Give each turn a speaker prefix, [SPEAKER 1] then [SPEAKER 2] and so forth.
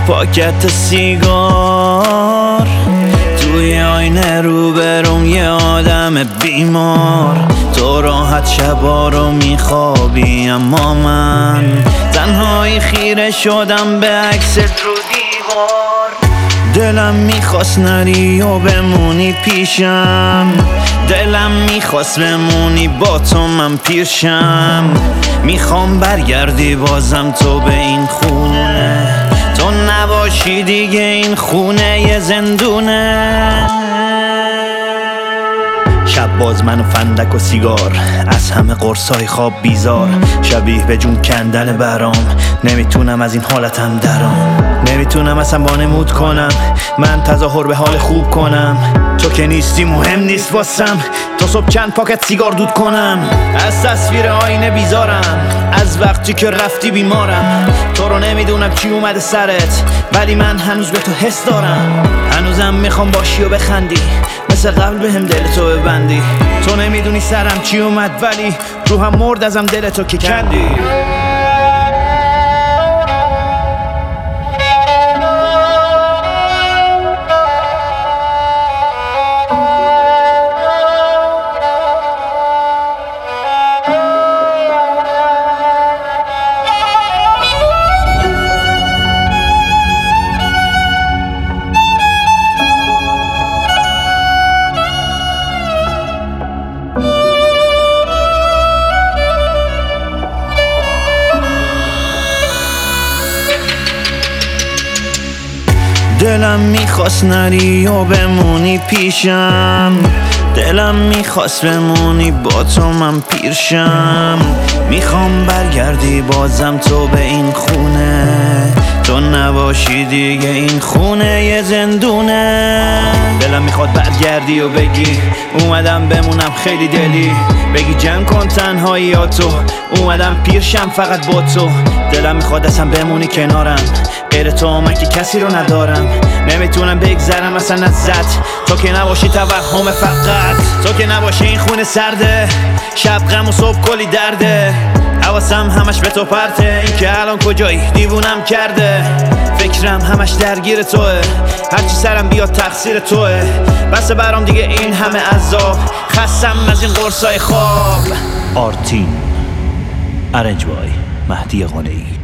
[SPEAKER 1] پاکت سیگار، توی آینه روبروم یه آدم بیمار. تو راحت شبا رو میخوابی اما من تنهایی خیره شدم به عکست رو دیوار. دلم میخواست نری و بمونی پیشم، دلم میخواست بمونی با تو من پیرشم. میخوام برگردی بازم تو به این خونه، تو نباشی دیگه این خونه یه زندونه. شب باز من و فندک و سیگار، از همه قرصای خواب بیزار. شبیه به جون کندن برام، نمیتونم از این حالتم درام. نمیتونم اصلا وانمود کنم، من تظاهر به حال خوب کنم. تو که نیستی مهم نیست واسم، تا صبح چند پاکت سیگار دود کنم. از تصویر آینه بیزارم، از وقتی که رفتی بیمارم. تو رو نمیدونم چی اومده سرت، ولی من هنوز به تو حس دارم. هنوزم میخوام باشی و بخندی، مثل قبل بهم دل تو ببندی. تو نمیدونی سرم چی اومد، ولی روحم مرد ازم دل تو که کندی. دلم میخواست نری و بمونی پیشم، دلم میخواست بمونی با تو من پیرشم. میخوام برگردی بازم تو به این خونه، تو نباشی دیگه این خونه یه زندونه. دلم میخواد برگردی و بگی اومدم بمونم خیلی دلی، بگی جمع کن تنهاییاتو، اومدم پیرشم فقط با تو. دلم میخواد اصلا بمونی کنارم، غیر تو من که کسی رو ندارم. نمیتونم بگذرم اصلا ازت، تو که نباشی توهم فقط. تو که نباشی این خونه سرده، شب غم و صبح کلی درده. حواسم همش به تو پرته، این که الان کجایی دیوونم کرده. فکرم همش درگیر توه، هرچی سرم بیاد تقصیر توه. بس برام دیگه این همه عذاب، خستم از این قرصای خواب.
[SPEAKER 2] آرتین، ارنج بای مهدی قانعی.